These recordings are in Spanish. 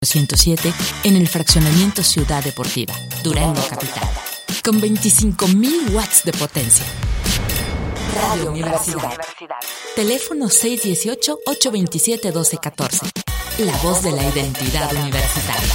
107 en el fraccionamiento Ciudad Deportiva, Durango Capital, con 25,000 watts de potencia. Radio Universidad. Teléfono 618-827-1214. La voz de la identidad universitaria.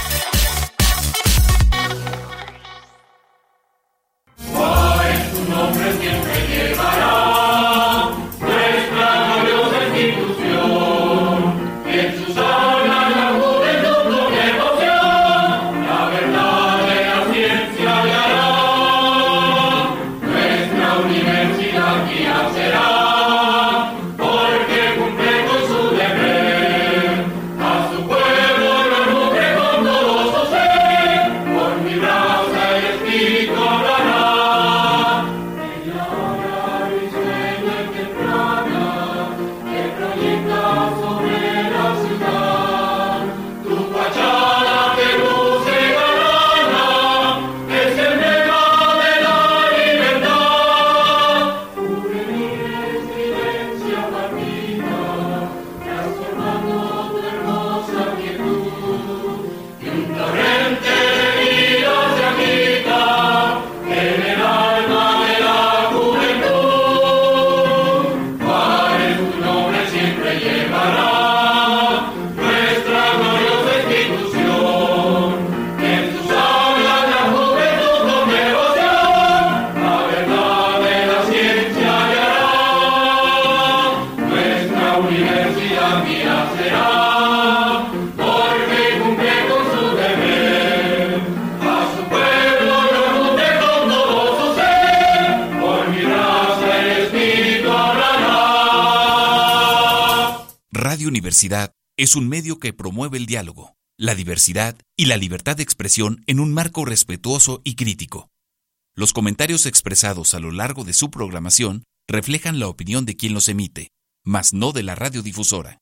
Radio Universidad es un medio que promueve el diálogo, la diversidad y la libertad de expresión en un marco respetuoso y crítico. Los comentarios expresados a lo largo de su programación reflejan la opinión de quien los emite, mas no de la radiodifusora.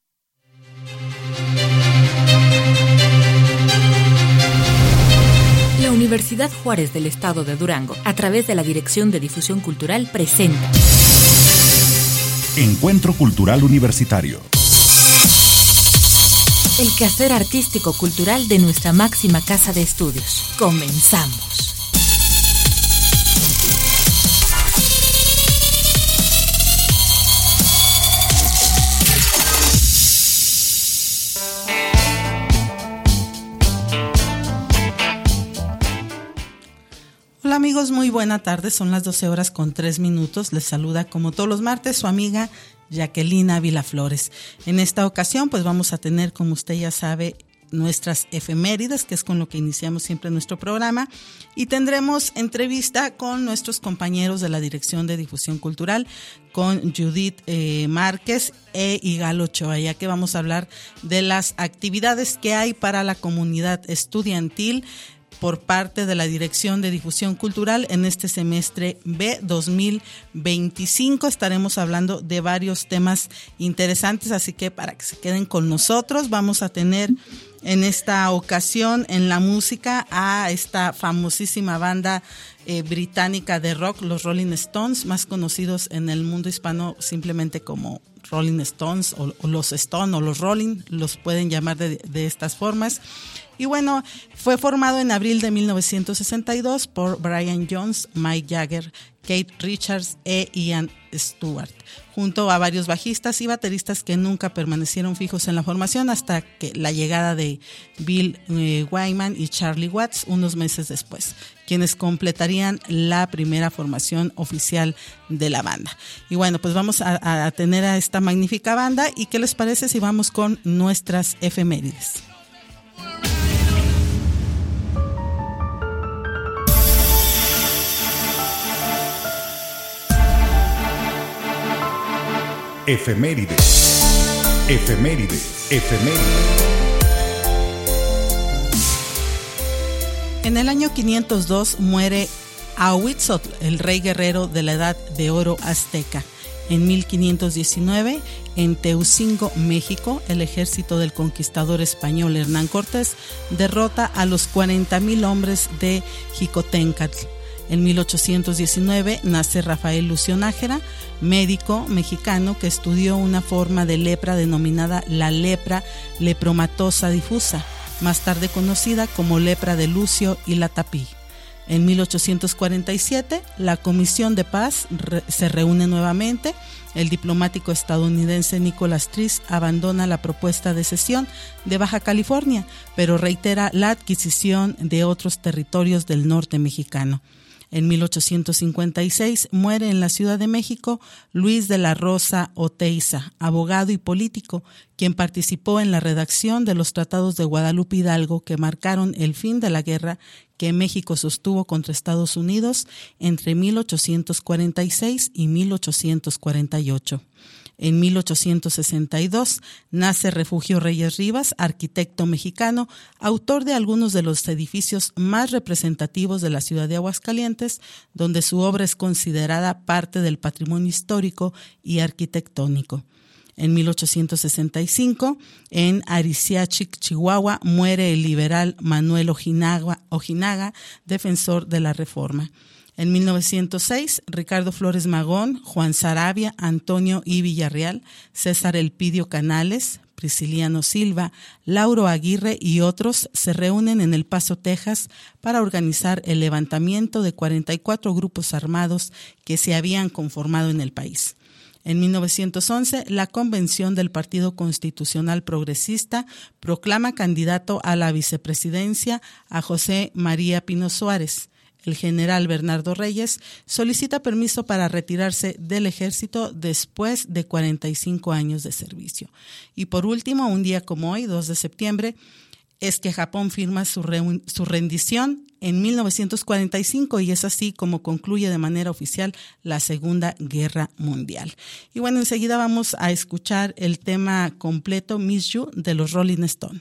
La Universidad Juárez del Estado de Durango, a través de la Dirección de Difusión Cultural, presenta Encuentro Cultural Universitario. El quehacer artístico-cultural de nuestra máxima casa de estudios. Comenzamos. Hola amigos, muy buena tarde, son las 12:03. Les saluda como todos los martes su amiga Jacqueline Ávila Flores. En esta ocasión pues vamos a tener, como usted ya sabe, nuestras efemérides, que es con lo que iniciamos siempre nuestro programa, y tendremos entrevista con nuestros compañeros de la Dirección de Difusión Cultural, con Judith Márquez e Igal Ochoa, ya que vamos a hablar de las actividades que hay para la comunidad estudiantil por parte de la Dirección de Difusión Cultural en este semestre B 2025. Estaremos hablando de varios temas interesantes, así que para que se queden con nosotros, vamos a tener en esta ocasión en la música a esta famosísima banda británica de rock, los Rolling Stones, más conocidos en el mundo hispano simplemente como Rolling Stones o los Stone o los Rolling, los pueden llamar de estas formas. Y bueno, fue formado en abril de 1962 por Brian Jones, Mike Jagger, Keith Richards e Ian Stewart, junto a varios bajistas y bateristas que nunca permanecieron fijos en la formación hasta que la llegada de Bill Wyman y Charlie Watts unos meses después, quienes completarían la primera formación oficial de la banda. Y bueno, pues vamos a tener a esta magnífica banda, y ¿qué les parece si vamos con nuestras efemérides? Efemérides. En el año 502 muere Ahuitzotl, el rey guerrero de la Edad de Oro azteca. En 1519, en Teucingo, México, el ejército del conquistador español Hernán Cortés derrota a los 40,000 hombres de Jicotencatl. En 1819 nace Rafael Lucio Nájera, médico mexicano que estudió una forma de lepra denominada la lepra lepromatosa difusa. más tarde conocida como lepra de Lucio y la Tapí. En 1847, la Comisión de Paz se reúne nuevamente. El diplomático estadounidense Nicholas Trist abandona la propuesta de cesión de Baja California, pero reitera la adquisición de otros territorios del norte mexicano. En 1856 muere en la Ciudad de México Luis de la Rosa Oteiza, abogado y político, quien participó en la redacción de los tratados de Guadalupe Hidalgo que marcaron el fin de la guerra que México sostuvo contra Estados Unidos entre 1846 y 1848. En 1862 nace Refugio Reyes Rivas, arquitecto mexicano, autor de algunos de los edificios más representativos de la ciudad de Aguascalientes, donde su obra es considerada parte del patrimonio histórico y arquitectónico. En 1865, en Ariciachic, Chihuahua, muere el liberal Manuel Ojinaga, defensor de la Reforma. En 1906, Ricardo Flores Magón, Juan Sarabia, Antonio I. Villarreal, César Elpidio Canales, Prisciliano Silva, Lauro Aguirre y otros se reúnen en El Paso, Texas, para organizar el levantamiento de 44 grupos armados que se habían conformado en el país. En 1911, la Convención del Partido Constitucional Progresista proclama candidato a la vicepresidencia a José María Pino Suárez. El general Bernardo Reyes solicita permiso para retirarse del ejército después de 45 años de servicio. Y por último, un día como hoy, 2 de septiembre, es que Japón firma su rendición en 1945 y es así como concluye de manera oficial la Segunda Guerra Mundial. Y bueno, enseguida vamos a escuchar el tema completo Miss You de los Rolling Stones.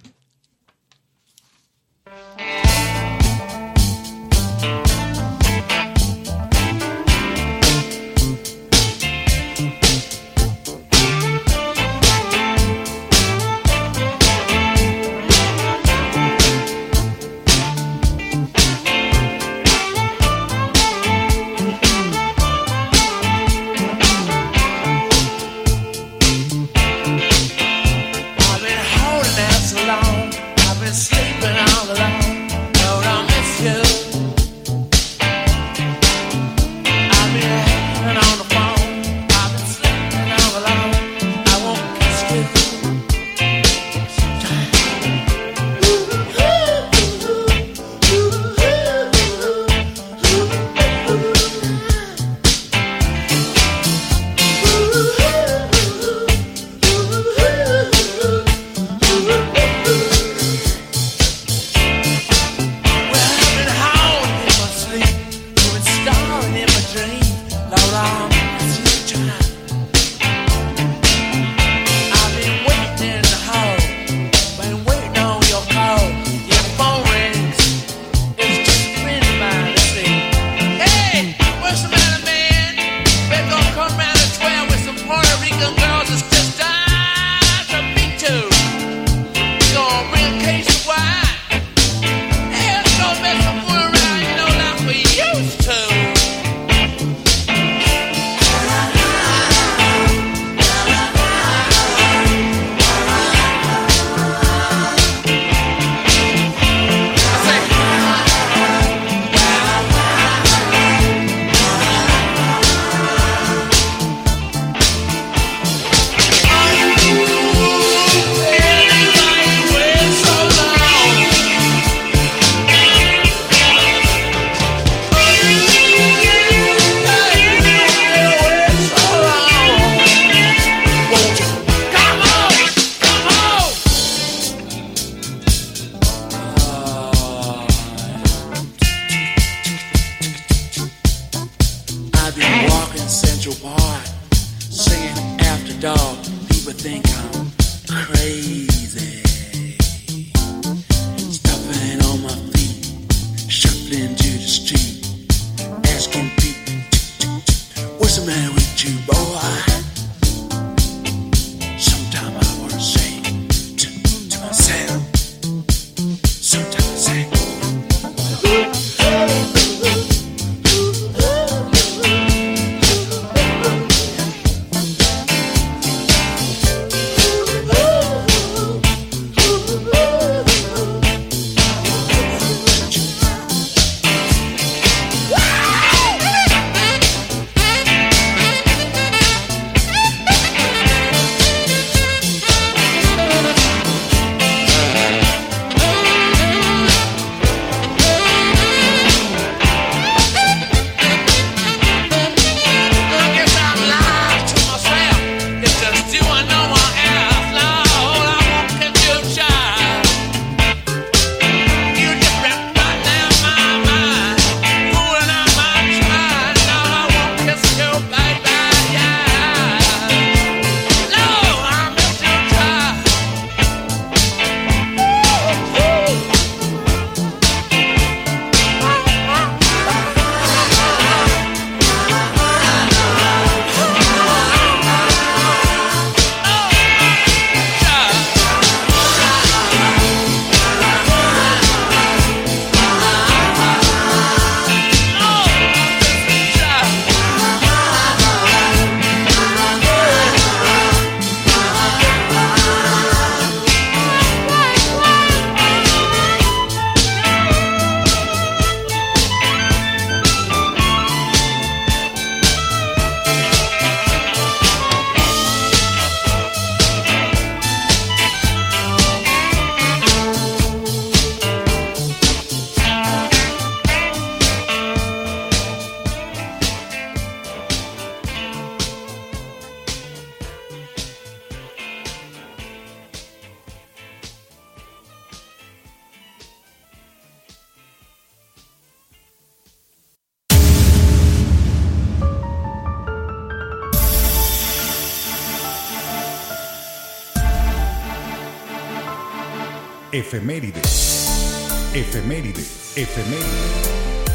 Efemérides. Efemérides. Efemérides.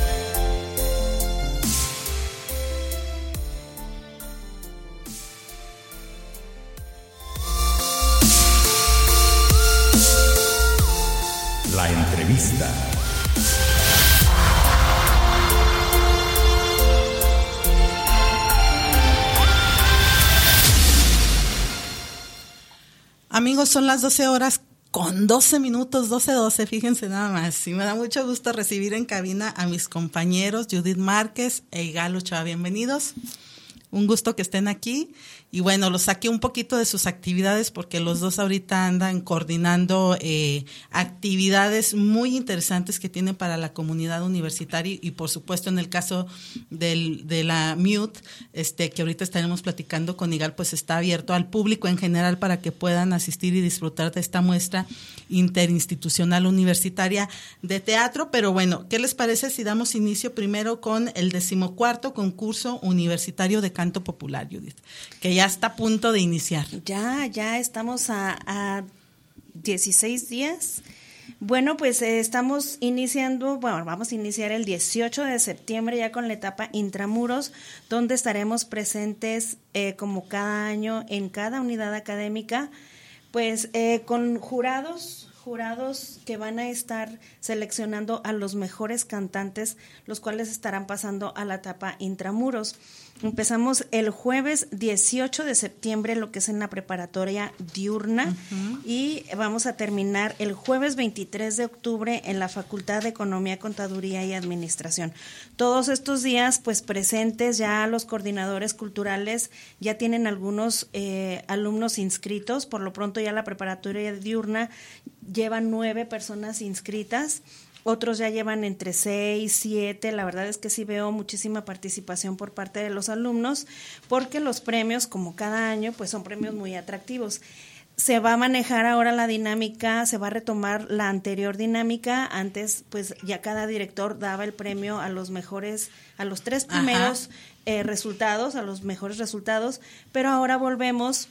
La entrevista. Amigos, son las 12 horas con 12 minutos, 12:12, fíjense nada más. Y me da mucho gusto recibir en cabina a mis compañeros Judith Márquez e Igal Ochoa. Bienvenidos. Un gusto que estén aquí. Y bueno, los saqué un poquito de sus actividades porque los dos ahorita andan coordinando actividades muy interesantes que tienen para la comunidad universitaria y por supuesto en el caso de la MUTE, que ahorita estaremos platicando con Igal, pues está abierto al público en general para que puedan asistir y disfrutar de esta muestra interinstitucional universitaria de teatro. Pero bueno, ¿qué les parece si damos inicio primero con el 14º concurso universitario de canto popular, Judith? Que ya está a punto de iniciar. Ya estamos a 16 días. Bueno, pues vamos a iniciar el 18 de septiembre ya con la etapa Intramuros, donde estaremos presentes como cada año en cada unidad académica, pues con jurados que van a estar seleccionando a los mejores cantantes, los cuales estarán pasando a la etapa Intramuros. Empezamos el jueves 18 de septiembre, lo que es en la preparatoria diurna, y vamos a terminar el jueves 23 de octubre en la Facultad de Economía, Contaduría y Administración. Todos estos días, pues presentes ya los coordinadores culturales, ya tienen algunos alumnos inscritos. Por lo pronto ya la preparatoria diurna lleva 9 personas inscritas. Otros ya llevan entre 6, 7, la verdad es que sí veo muchísima participación por parte de los alumnos, porque los premios, como cada año, pues son premios muy atractivos. Se va a manejar ahora la dinámica, se va a retomar la anterior dinámica. Antes, pues ya cada director daba el premio a los mejores, a los 3 primeros resultados, a los mejores resultados, pero ahora volvemos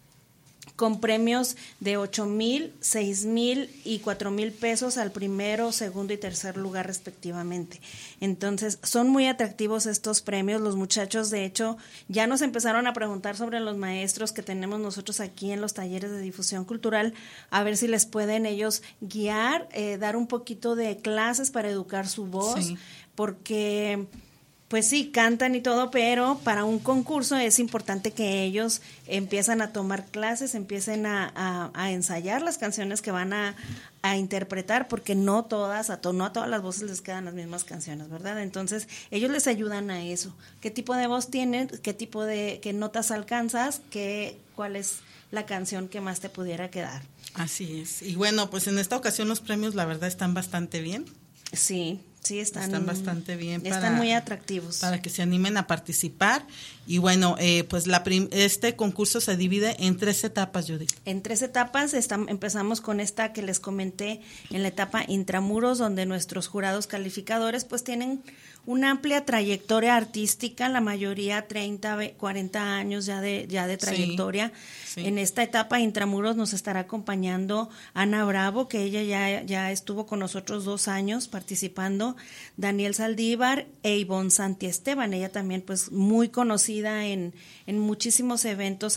con premios de 8,000, 6,000 y 4,000 pesos al primero, segundo y tercer lugar respectivamente. Entonces, son muy atractivos estos premios. Los muchachos, de hecho, ya nos empezaron a preguntar sobre los maestros que tenemos nosotros aquí en los talleres de difusión cultural, a ver si les pueden ellos guiar, dar un poquito de clases para educar su voz, porque pues sí, cantan y todo, pero para un concurso es importante que ellos empiezan a tomar clases, empiecen a ensayar las canciones que van a interpretar, porque no a todas las voces les quedan las mismas canciones, ¿verdad? Entonces, ellos les ayudan a eso. ¿Qué tipo de voz tienen? ¿Qué notas alcanzas? ¿Cuál es la canción que más te pudiera quedar? Así es. Y bueno, pues en esta ocasión los premios, la verdad, están bastante bien. Sí, están bastante bien. Están muy atractivos. Para que se animen a participar. Y bueno, pues este concurso se divide en 3 etapas, Judith. En 3 etapas, empezamos con esta que les comenté en la etapa Intramuros, donde nuestros jurados calificadores pues tienen una amplia trayectoria artística, la mayoría 30, 40 años ya de trayectoria. Sí. En esta etapa Intramuros nos estará acompañando Ana Bravo, que ella ya estuvo con nosotros 2 años participando, Daniel Saldívar e Ivonne Santiesteban. Ella también pues muy conocida en muchísimos eventos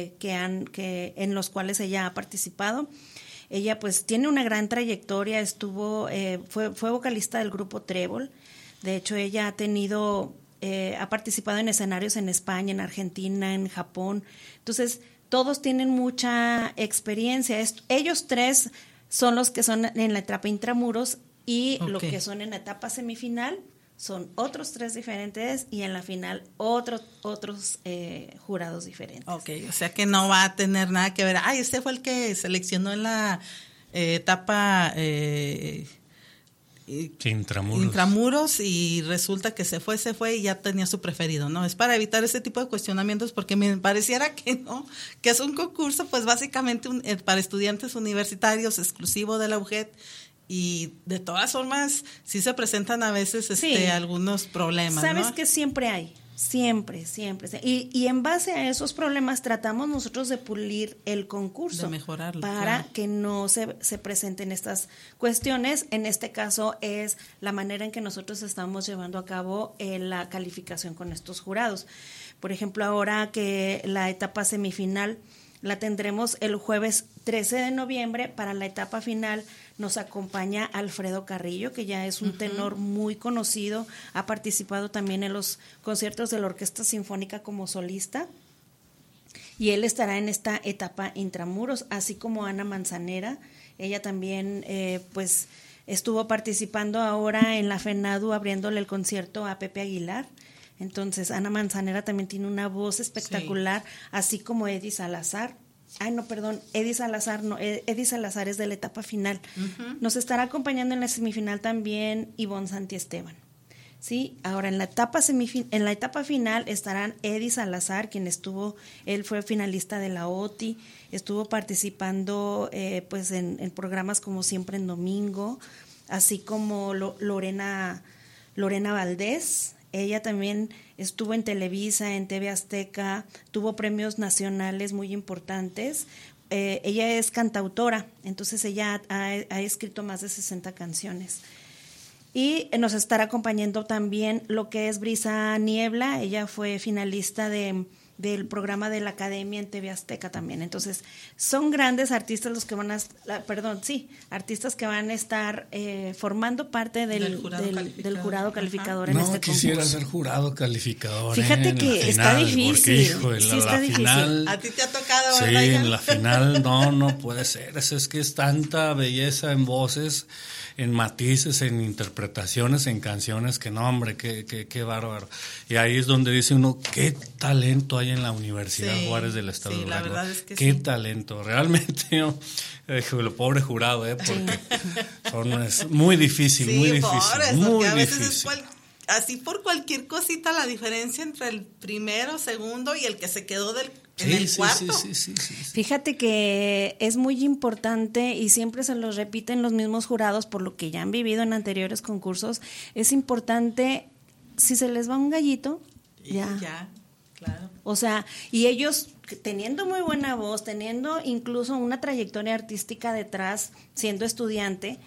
en los cuales ella ha participado. Ella pues tiene una gran trayectoria, fue vocalista del grupo Trébol. De hecho, ella ha participado en escenarios en España, en Argentina, en Japón. Entonces, todos tienen mucha experiencia. Ellos 3 son los que son en la etapa Intramuros y lo que son en la etapa semifinal son otros 3 diferentes y en la final otros jurados diferentes. Ok, o sea que no va a tener nada que ver. Este fue el que seleccionó en la etapa Intramuros y resulta que se fue y ya tenía su preferido, ¿no? Es para evitar ese tipo de cuestionamientos porque me pareciera que no, que es un concurso pues básicamente para estudiantes universitarios exclusivo de la UGED y de todas formas sí se presentan a veces algunos problemas. Sabes, ¿no? que siempre hay, siempre. Y en base a esos problemas tratamos nosotros de pulir el concurso. De mejorarlo. Para que no se presenten estas cuestiones. En este caso es la manera en que nosotros estamos llevando a cabo la calificación con estos jurados. Por ejemplo, ahora que la etapa semifinal la tendremos el jueves 13 de noviembre. Para la etapa final nos acompaña Alfredo Carrillo, que ya es un tenor muy conocido, ha participado también en los conciertos de la Orquesta Sinfónica como solista, y él estará en esta etapa intramuros, así como Ana Manzanera. Ella también pues estuvo participando ahora en la FENADU abriéndole el concierto a Pepe Aguilar. Entonces, Ana Manzanera también tiene una voz espectacular, así como Eddie Salazar. Eddie Salazar es de la etapa final. Nos estará acompañando en la semifinal también Ivonne Santiesteban. Sí, ahora en la etapa final estarán Eddie Salazar, él fue finalista de la OTI, estuvo participando pues en programas como Siempre en Domingo, así como Lorena Valdés. Ella también estuvo en Televisa, en TV Azteca, tuvo premios nacionales muy importantes. Ella es cantautora, entonces ella ha escrito más de 60 canciones. Y nos estará acompañando también lo que es Brisa Niebla. Ella fue finalista del programa de la Academia en TV Azteca también. Entonces, son grandes artistas los que artistas que van a estar formando parte del jurado calificador en este concurso. No quisiera ser jurado calificador. Fíjate que está difícil. Porque, hijo, está difícil. Final, ¿A ti te ha tocado, sí, verdad? En la final no puede ser. Es que es tanta belleza en voces, en matices, en interpretaciones, en canciones, que no, hombre, qué bárbaro. Y ahí es donde dice uno, qué talento hay en la Universidad Juárez del Estado de Durango. La verdad es que qué talento. Realmente, el pobre jurado, porque es muy difícil, muy difícil. Pobres, muy a veces difícil. Así por cualquier cosita la diferencia entre el primero, segundo y el que se quedó en el cuarto. Sí. Fíjate que es muy importante y siempre se los repiten los mismos jurados por lo que ya han vivido en anteriores concursos. Es importante, si se les va un gallito, ya, claro. O sea, y ellos teniendo muy buena voz, teniendo incluso una trayectoria artística detrás, siendo estudiante,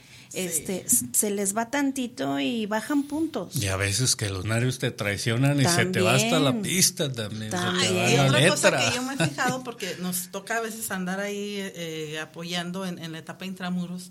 se les va tantito y bajan puntos. Y a veces que los nervios te traicionan y también, se te va hasta la pista también. Y otra cosa que yo me he fijado, porque nos toca a veces andar ahí apoyando en la etapa intramuros,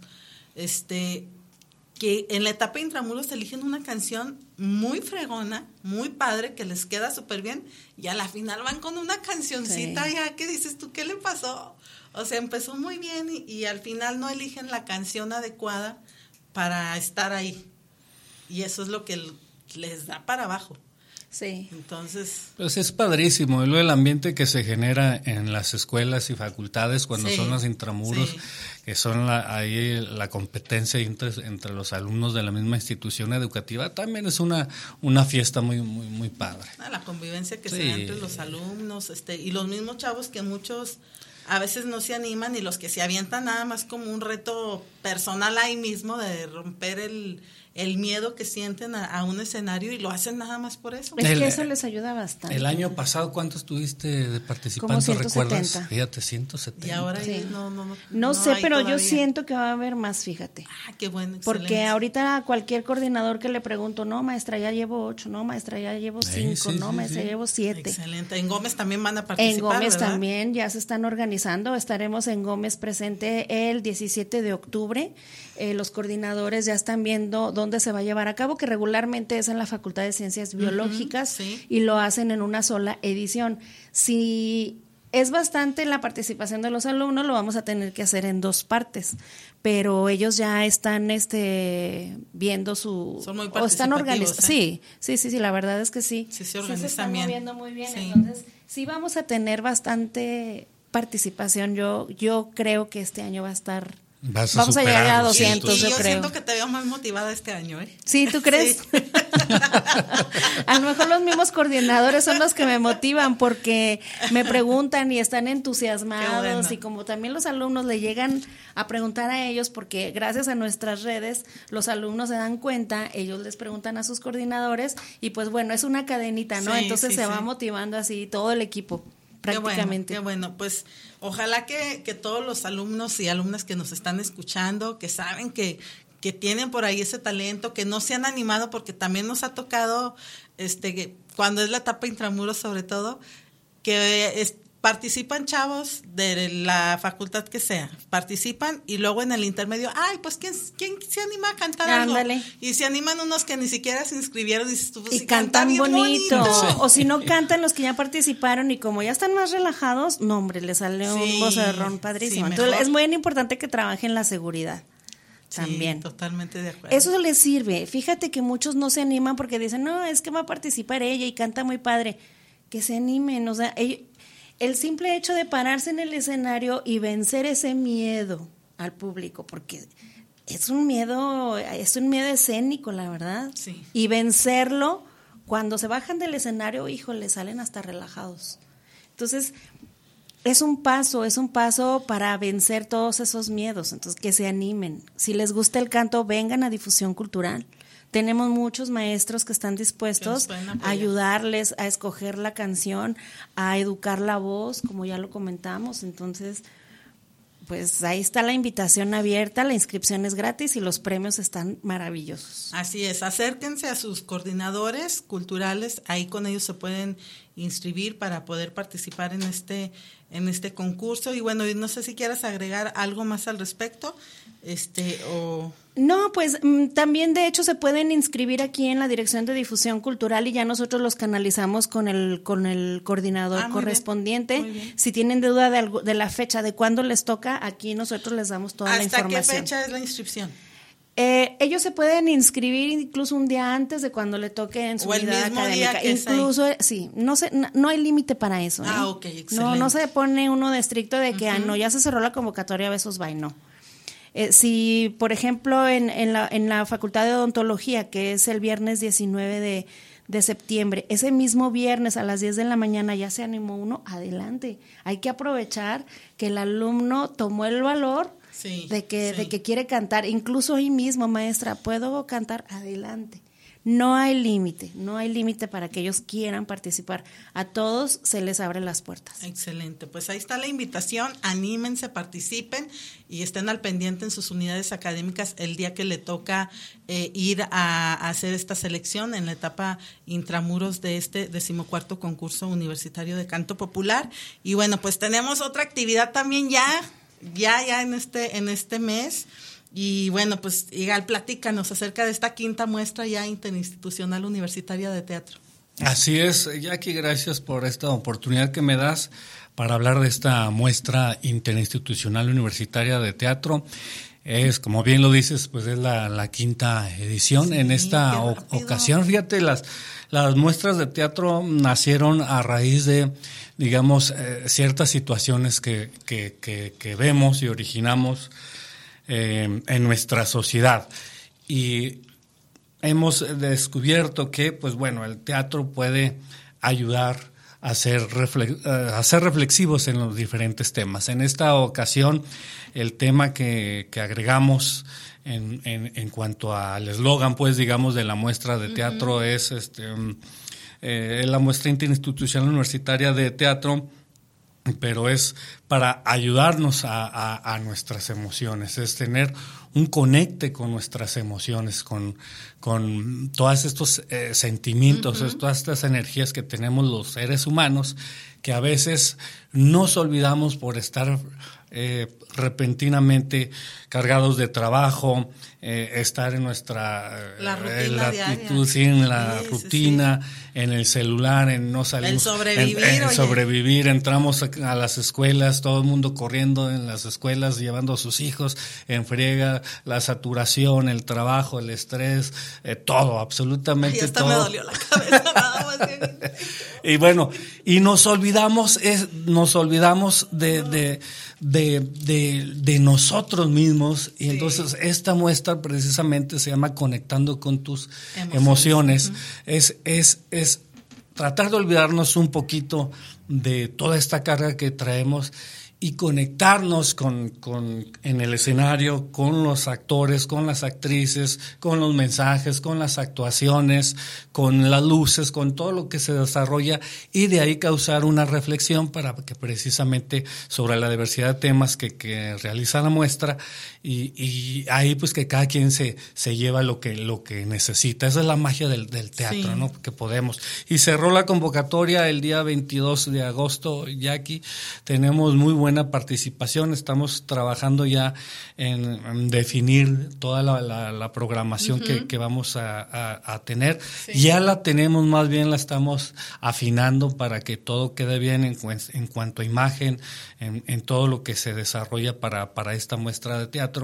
que en la etapa intramuros eligen una canción muy fregona, muy padre, que les queda súper bien, y a la final van con una cancioncita ya que dices tú, ¿qué le pasó? O sea, empezó muy bien y al final no eligen la canción adecuada para estar ahí. Y eso es lo que les da para abajo. Sí. Entonces, pues es padrísimo, y luego el ambiente que se genera en las escuelas y facultades cuando son los intramuros, que son ahí la competencia entre los alumnos de la misma institución educativa, también es una fiesta muy muy muy padre. La convivencia que se da entre los alumnos, y los mismos chavos que muchos a veces no se animan, y los que se avientan nada más como un reto personal ahí mismo de romper el miedo que sienten a un escenario, y lo hacen nada más por eso. Es que eso les ayuda bastante. El año pasado, ¿cuántos tuviste de participante? Como 170. ¿Recuerdas? Fíjate, 170. Y ahora no sé, pero todavía. Yo siento que va a haber más, fíjate. Qué bueno, porque ahorita a cualquier coordinador que le pregunto, no, maestra, ya llevo 8, no, maestra, ya llevo 5, maestra, ya llevo 7. Excelente. En Gómez también van a participar, En Gómez, ¿verdad? También, ya se están organizando. Estaremos en Gómez presente el 17 de octubre. Los coordinadores ya están viendo dónde se va a llevar a cabo, que regularmente es en la Facultad de Ciencias Biológicas, y lo hacen en una sola edición. Si es bastante la participación de los alumnos, lo vamos a tener que hacer en 2 partes, pero ellos ya están viendo su... Son muy o están organizando. Sí, la verdad es que sí. Sí, se organizan se están bien. moviendo muy bien, entonces sí vamos a tener bastante participación. Yo creo que este año va a estar Vamos a llegar a 200, yo creo. siento que te veo más motivada este año, ¿eh? Sí, ¿tú crees? Sí. A lo mejor los mismos coordinadores son los que me motivan porque me preguntan y están entusiasmados. Bueno. Y como también los alumnos le llegan a preguntar a ellos, porque gracias a nuestras redes los alumnos se dan cuenta, ellos les preguntan a sus coordinadores y pues bueno, es una cadenita, ¿no? Sí, entonces se va motivando así todo el equipo. Prácticamente. Qué bueno, pues ojalá que todos los alumnos y alumnas que nos están escuchando, que saben que tienen por ahí ese talento, que no se han animado, porque también nos ha tocado, cuando es la etapa intramuros sobre todo, que participan chavos de la facultad que sea, participan y luego en el intermedio, pues ¿quién se anima a cantar Ándale. algo? Y se animan unos que ni siquiera se inscribieron y cantan bonito. Sí. O si no cantan los que ya participaron y como ya están más relajados, no hombre, les sale un vocerrón padrísimo. Sí, entonces es muy importante que trabajen la seguridad. También. Sí, totalmente de acuerdo. Eso les sirve. Fíjate que muchos no se animan porque dicen, no, es que va a participar ella y canta muy padre. Que se animen, o sea, el simple hecho de pararse en el escenario y vencer ese miedo al público, porque es un miedo escénico, la verdad. Sí. Y vencerlo, cuando se bajan del escenario, híjole, salen hasta relajados. Entonces, es un paso para vencer todos esos miedos. Entonces, que se animen. Si les gusta el canto, vengan a Difusión Cultural. Tenemos muchos maestros que están dispuestos a ayudarles a escoger la canción, a educar la voz, como ya lo comentamos. Entonces, pues ahí está la invitación abierta, la inscripción es gratis y los premios están maravillosos. Así es, acérquense a sus coordinadores culturales, ahí con ellos se pueden inscribir para poder participar en este concurso. Y bueno, no sé si quieras agregar algo más al respecto, No, pues también de hecho se pueden inscribir aquí en la Dirección de Difusión Cultural y ya nosotros los canalizamos con el coordinador correspondiente. Muy bien. Si tienen duda de la fecha, de cuándo les toca, aquí nosotros les damos toda la información. ¿Hasta qué fecha es la inscripción? Ellos se pueden inscribir incluso un día antes de cuando le toque en su unidad académica. Incluso, sí, no hay límite para eso. Ok, excelente. No se pone uno de estricto de que no, ya se cerró la convocatoria, besos, bye, no. Si, por ejemplo, en la Facultad de Odontología, que es el viernes 19 de septiembre, ese mismo viernes a las 10 de la mañana ya se animó uno, adelante. Hay que aprovechar que el alumno tomó el valor de que quiere cantar. Incluso hoy mismo, maestra, ¿puedo cantar? Adelante. No hay límite para que ellos quieran participar. A todos se les abren las puertas. Excelente, pues ahí está la invitación, anímense, participen y estén al pendiente en sus unidades académicas el día que le toca ir a hacer esta selección en la etapa intramuros de este 14º concurso universitario de canto popular. Y bueno, pues tenemos otra actividad también ya en este mes. Y bueno, pues Igal, platícanos acerca de esta 5ª muestra ya interinstitucional universitaria de teatro. Así es, Jackie, gracias por esta oportunidad que me das para hablar de esta muestra interinstitucional universitaria de teatro. Es, como bien lo dices, pues es la 5ª edición. En esta ocasión, fíjate, las muestras de teatro nacieron a raíz de, digamos, ciertas situaciones que vemos y originamos en nuestra sociedad, y hemos descubierto que, pues bueno, el teatro puede ayudar a ser reflexivos en los diferentes temas. En esta ocasión, el tema que agregamos en cuanto al eslogan, pues digamos, de la muestra de teatro es la muestra interinstitucional universitaria de teatro, pero es para ayudarnos a nuestras emociones, es tener un conecte con nuestras emociones, con todos estos sentimientos, todas estas energías que tenemos los seres humanos, que a veces nos olvidamos por estar repentinamente cargados de trabajo, estar en nuestra actitud, en la rutina, en el celular, en no salir, el sobrevivir, sobrevivir. Entramos a las escuelas, todo el mundo corriendo en las escuelas, llevando a sus hijos en friega, la saturación, el trabajo, el estrés, todo, absolutamente todo. Me dolió la cabeza. Y bueno, y nos olvidamos de nosotros mismos. Y entonces esta muestra precisamente se llama Conectando con tus emociones. Es tratar de olvidarnos un poquito de toda esta carga que traemos y conectarnos en el escenario, con los actores, con las actrices, con los mensajes, con las actuaciones, con las luces, con todo lo que se desarrolla, y de ahí causar una reflexión para que precisamente sobre la diversidad de temas que realiza la muestra, y ahí pues que cada quien se lleva lo que necesita. Esa es la magia del teatro, ¿no? Que podemos. Y cerró la convocatoria el día 22 de agosto, Jackie. Tenemos muy buena participación, estamos trabajando ya en definir toda la programación que vamos a tener. Ya la tenemos, más bien la estamos afinando para que todo quede bien en cuanto a imagen, en todo lo que se desarrolla para esta muestra de teatro.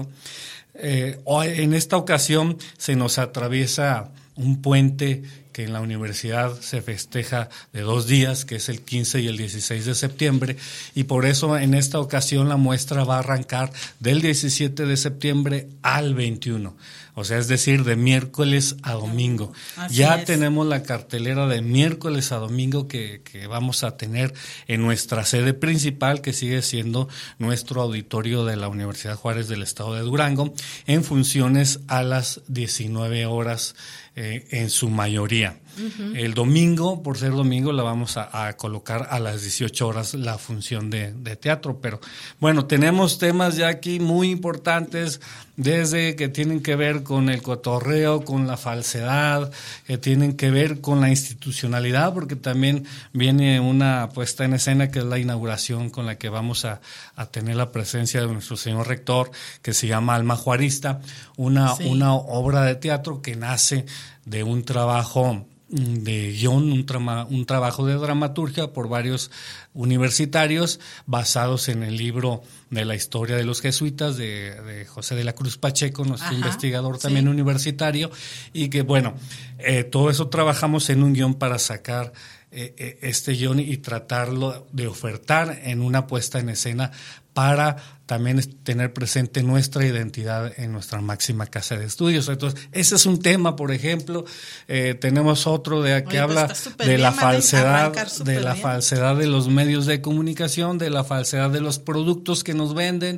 En esta ocasión se nos atraviesa un puente que en la universidad se festeja de 2 días, que es el 15 y el 16 de septiembre, y por eso en esta ocasión la muestra va a arrancar del 17 de septiembre al 21, o sea, es decir, de miércoles a domingo. Ya tenemos la cartelera de miércoles a domingo que vamos a tener en nuestra sede principal, que sigue siendo nuestro auditorio de la Universidad Juárez del Estado de Durango, en funciones a las 19 horas en su mayoría. El domingo, por ser domingo, la vamos a colocar a las 18 horas la función de teatro. Pero bueno, tenemos temas ya aquí muy importantes, desde que tienen que ver con el cotorreo, con la falsedad, que tienen que ver con la institucionalidad, porque también viene una puesta en escena que es la inauguración, con la que vamos a tener la presencia de nuestro señor rector, que se llama Alma Juarista, una obra de teatro que nace de un trabajo de guión, un trabajo de dramaturgia por varios universitarios basados en el libro de la historia de los jesuitas de José de la Cruz Pacheco, nuestro investigador también universitario, y que bueno, todo eso trabajamos en un guión para sacar este guión y tratarlo de ofertar en una puesta en escena para también tener presente nuestra identidad en nuestra máxima casa de estudios. Entonces, ese es un tema, por ejemplo. Tenemos otro que habla de la falsedad, falsedad de los medios de comunicación, de la falsedad de los productos que nos venden.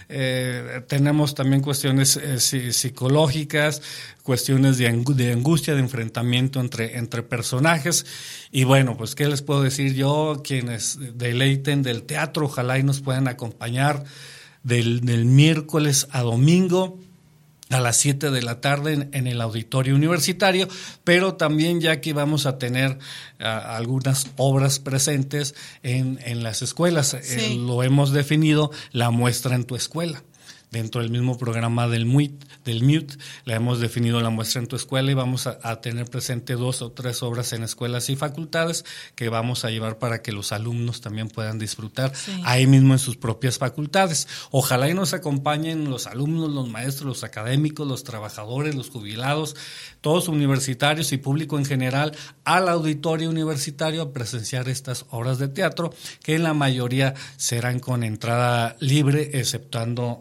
Tenemos también cuestiones psicológicas, cuestiones de angustia, de enfrentamiento entre personajes. Y bueno, pues qué les puedo decir yo, quienes deleiten del teatro, ojalá y nos puedan acompañar del miércoles a domingo a las 7 de la tarde en el auditorio universitario, pero también ya que vamos a tener algunas obras presentes en las escuelas. Lo hemos definido, la muestra en tu escuela. Dentro del mismo programa del MUTE, la hemos definido la muestra en tu escuela, y vamos a tener presente 2 o 3 obras en escuelas y facultades que vamos a llevar para que los alumnos también puedan disfrutar ahí mismo en sus propias facultades. Ojalá y nos acompañen los alumnos, los maestros, los académicos, los trabajadores, los jubilados, todos universitarios y público en general, al auditorio universitario a presenciar estas obras de teatro, que en la mayoría serán con entrada libre, exceptuando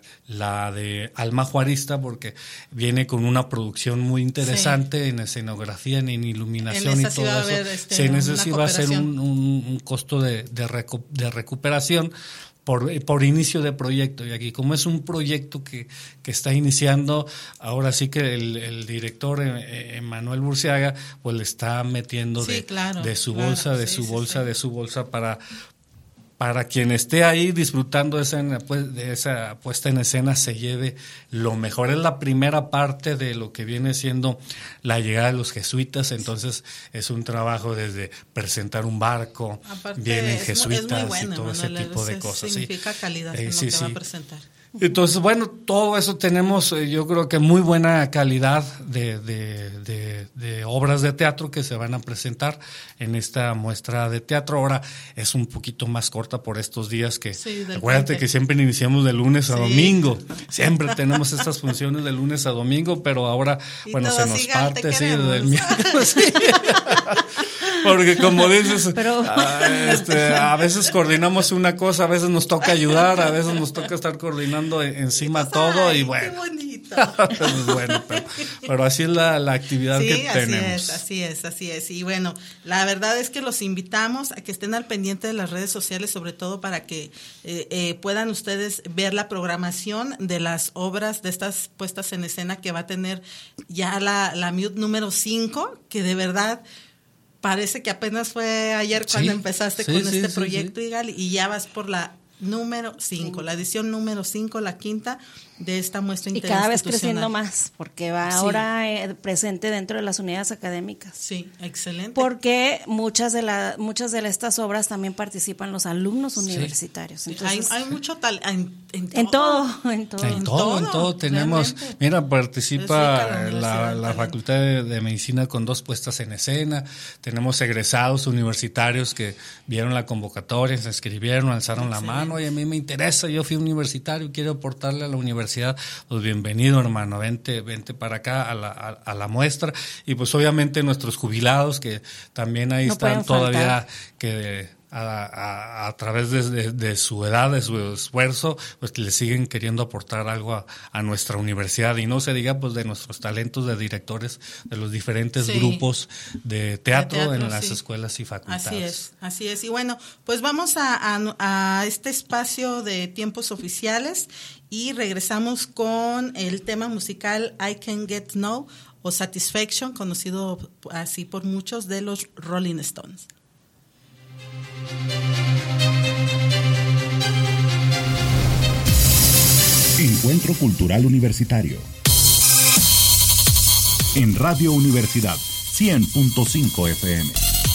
la de Alma Juarista, porque viene con una producción muy interesante en escenografía, en iluminación y todo eso. Se necesita hacer un costo de recuperación por inicio de proyecto, y aquí como es un proyecto que está iniciando, ahora sí que el director Manuel Burciaga pues le está metiendo de su bolsa para quien esté ahí disfrutando de esa puesta en escena se lleve lo mejor. Es la primera parte de lo que viene siendo la llegada de los jesuitas, entonces es un trabajo desde presentar un barco, vienen jesuitas, es muy bueno, y todo ese tipo de cosas. Significa calidad en lo que va a presentar. Entonces, bueno, todo eso tenemos, yo creo que muy buena calidad de obras de teatro que se van a presentar en esta muestra de teatro. Ahora es un poquito más corta por estos días que, acuérdate que siempre iniciamos de lunes a domingo. Siempre tenemos estas funciones de lunes a domingo, pero ahora, bueno, se nos parte del miércoles. Sí. Porque como dices, a veces coordinamos una cosa, a veces nos toca ayudar, a veces nos toca estar coordinando encima todo y bueno. Qué bonito. Pues bueno, pero así es la actividad que tenemos. Así es. Y bueno, la verdad es que los invitamos a que estén al pendiente de las redes sociales, sobre todo para que puedan ustedes ver la programación de las obras, de estas puestas en escena que va a tener ya la Mute número 5, que de verdad parece que apenas fue ayer cuando empezaste con este proyecto, Igal, y ya vas por la número 5, la edición número 5, la quinta de esta muestra interinstitucional. Y cada vez creciendo más, porque va ahora presente dentro de las unidades académicas. Sí, excelente. Porque muchas de estas obras también participan los alumnos universitarios. Entonces, hay mucho talento en todo tenemos. Realmente. Mira, participa la Facultad de Medicina con 2 puestas en escena. Tenemos egresados universitarios que vieron la convocatoria, se inscribieron, alzaron la mano. Oye, a mí me interesa, yo fui universitario, quiero aportarle a la universidad. Pues bienvenido, hermano, vente para acá a la muestra. Y pues obviamente nuestros jubilados que también ahí están todavía, que a través de su edad, de su esfuerzo, pues le siguen queriendo aportar algo a nuestra universidad. Y no se diga pues de nuestros talentos de directores de los diferentes grupos de teatro en las escuelas y facultades. Así es. Y bueno, pues vamos a este espacio de tiempos oficiales y regresamos con el tema musical I Can Get No o Satisfaction, conocido así por muchos, de los Rolling Stones. Encuentro Cultural Universitario en Radio Universidad 100.5 FM.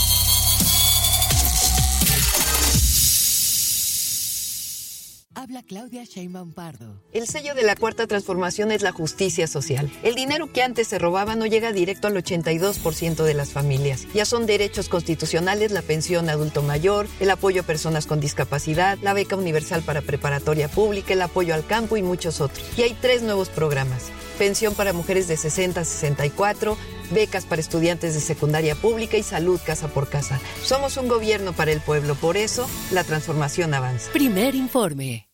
Habla Claudia Sheinbaum Pardo. El sello de la Cuarta Transformación es la justicia social. El dinero que antes se robaba no llega directo al 82% de las familias. Ya son derechos constitucionales la pensión adulto mayor, el apoyo a personas con discapacidad, la beca universal para preparatoria pública, el apoyo al campo y muchos otros. Y hay 3 nuevos programas. Pensión para mujeres de 60 a 64, becas para estudiantes de secundaria pública y salud casa por casa. Somos un gobierno para el pueblo, por eso la transformación avanza. Primer informe.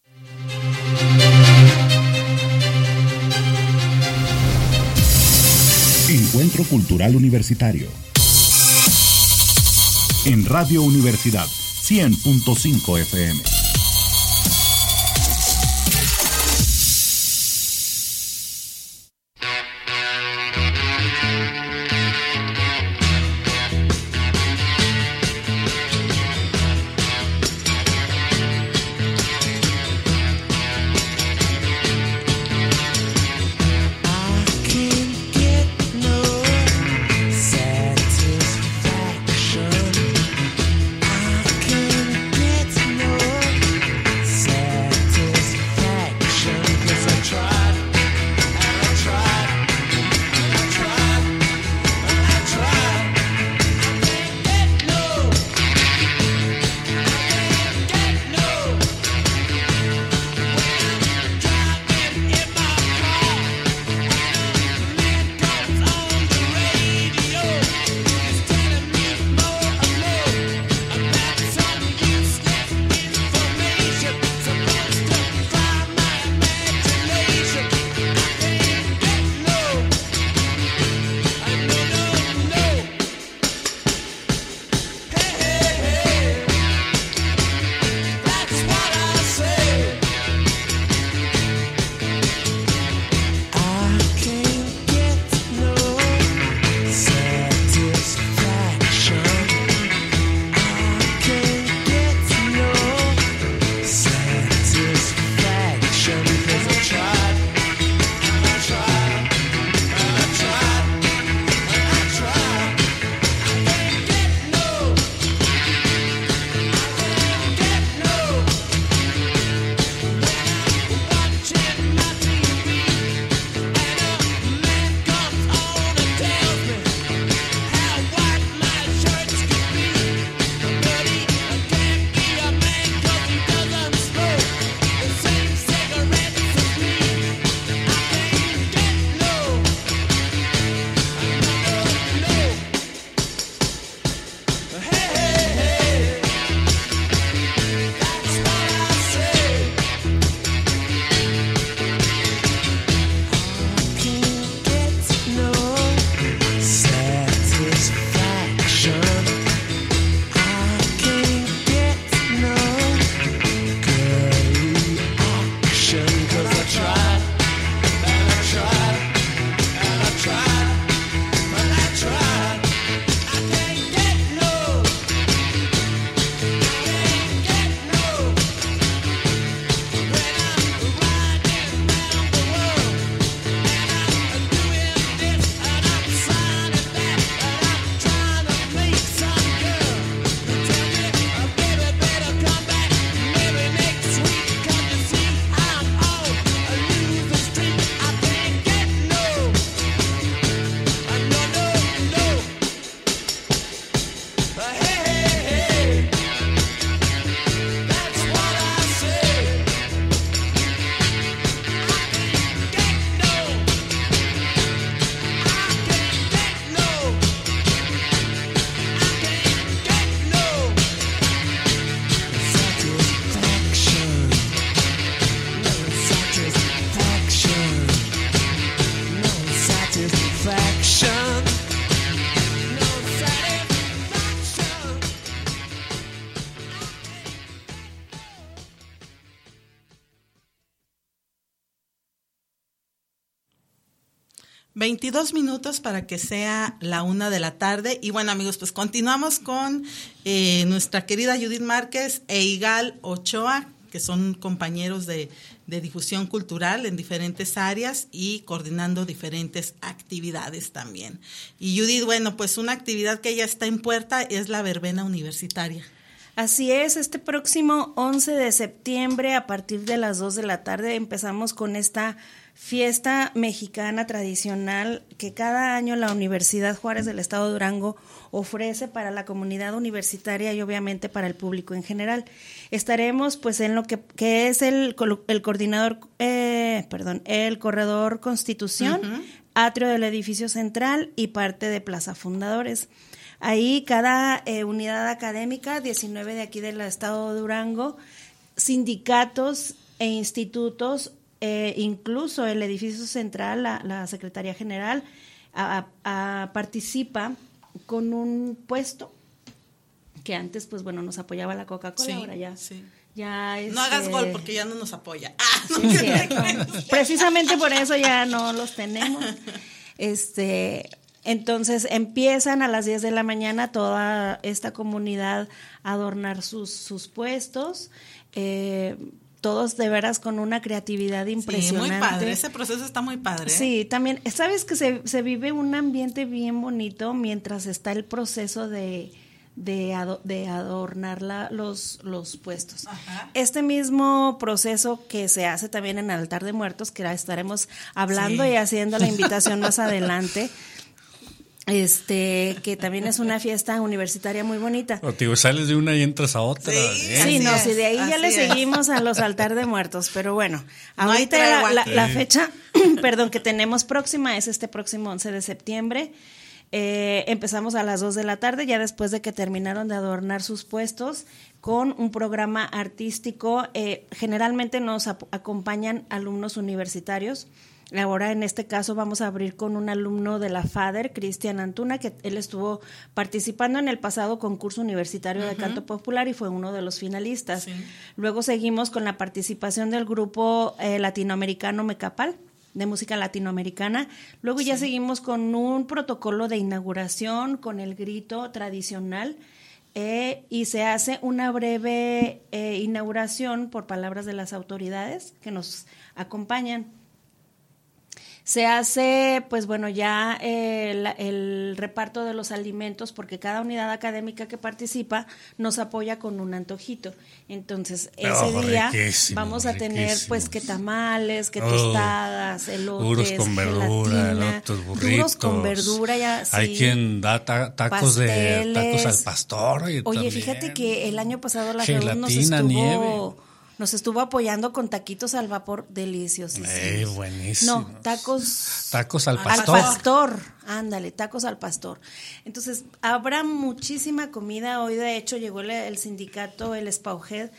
Encuentro Cultural Universitario en Radio Universidad 100.5 FM. Satisfaction. I can't get no 22 minutos para que sea la 1 de la tarde. Y bueno, amigos, pues continuamos con nuestra querida Judith Márquez e Igal Ochoa, que son compañeros de difusión cultural en diferentes áreas y coordinando diferentes actividades también. Y Judith, bueno, pues una actividad que ya está en puerta es la verbena universitaria. Así es, este próximo 11 de septiembre a partir de las 2 de la tarde empezamos con esta fiesta mexicana tradicional que cada año la Universidad Juárez del Estado de Durango ofrece para la comunidad universitaria y obviamente para el público en general. Estaremos pues en lo que es el coordinador, el corredor Constitución, atrio del edificio central y parte de Plaza Fundadores. Ahí cada unidad académica, 19 de aquí del estado de Durango, sindicatos e institutos, incluso el edificio central, la Secretaría General, participa con un puesto que antes, pues bueno, nos apoyaba la Coca-Cola, ahora ya. Sí. Ya no hagas gol porque ya no nos apoya. Sí, es cierto. Precisamente por eso ya no los tenemos. Entonces empiezan a las 10 de la mañana toda esta comunidad a adornar sus puestos, todos de veras con una creatividad impresionante. Sí, muy padre, ese proceso está muy padre. Sí, también, sabes que se vive un ambiente bien bonito mientras está el proceso de adornar los puestos. Ajá. Este mismo proceso que se hace también en el altar de muertos, que estaremos hablando y haciendo la invitación más adelante, que también es una fiesta universitaria muy bonita. O tío, sales de una y entras a otra. Sí, si de ahí ya le seguimos a los altar de muertos, pero bueno, ahorita la fecha, que tenemos próxima es este próximo 11 de septiembre. Empezamos a las 2 de la tarde, ya después de que terminaron de adornar sus puestos, con un programa artístico. Generalmente nos acompañan alumnos universitarios. Ahora, en este caso, vamos a abrir con un alumno de la FADER, Cristian Antuna, que él estuvo participando en el pasado concurso universitario de canto popular y fue uno de los finalistas. Sí. Luego seguimos con la participación del grupo latinoamericano Mecapal, de música latinoamericana. Luego ya seguimos con un protocolo de inauguración con el grito tradicional y se hace una breve inauguración por palabras de las autoridades que nos acompañan. Se hace, pues bueno, ya el reparto de los alimentos, porque cada unidad académica que participa nos apoya con un antojito. Entonces, ese día vamos a tener, pues, que tamales, que tostadas, elotes, duros con verdura, elotes, burritos. Duros con verdura, ya, sí. Hay quien da tacos al pastor. Oye, también. Fíjate que el año pasado la gelatina, nieve. Nos estuvo apoyando con taquitos al vapor deliciosísimos. Buenísimo. No, tacos al pastor. Al pastor, ándale, tacos al pastor. Entonces, habrá muchísima comida. Hoy, de hecho, llegó el sindicato, el SPAUGED,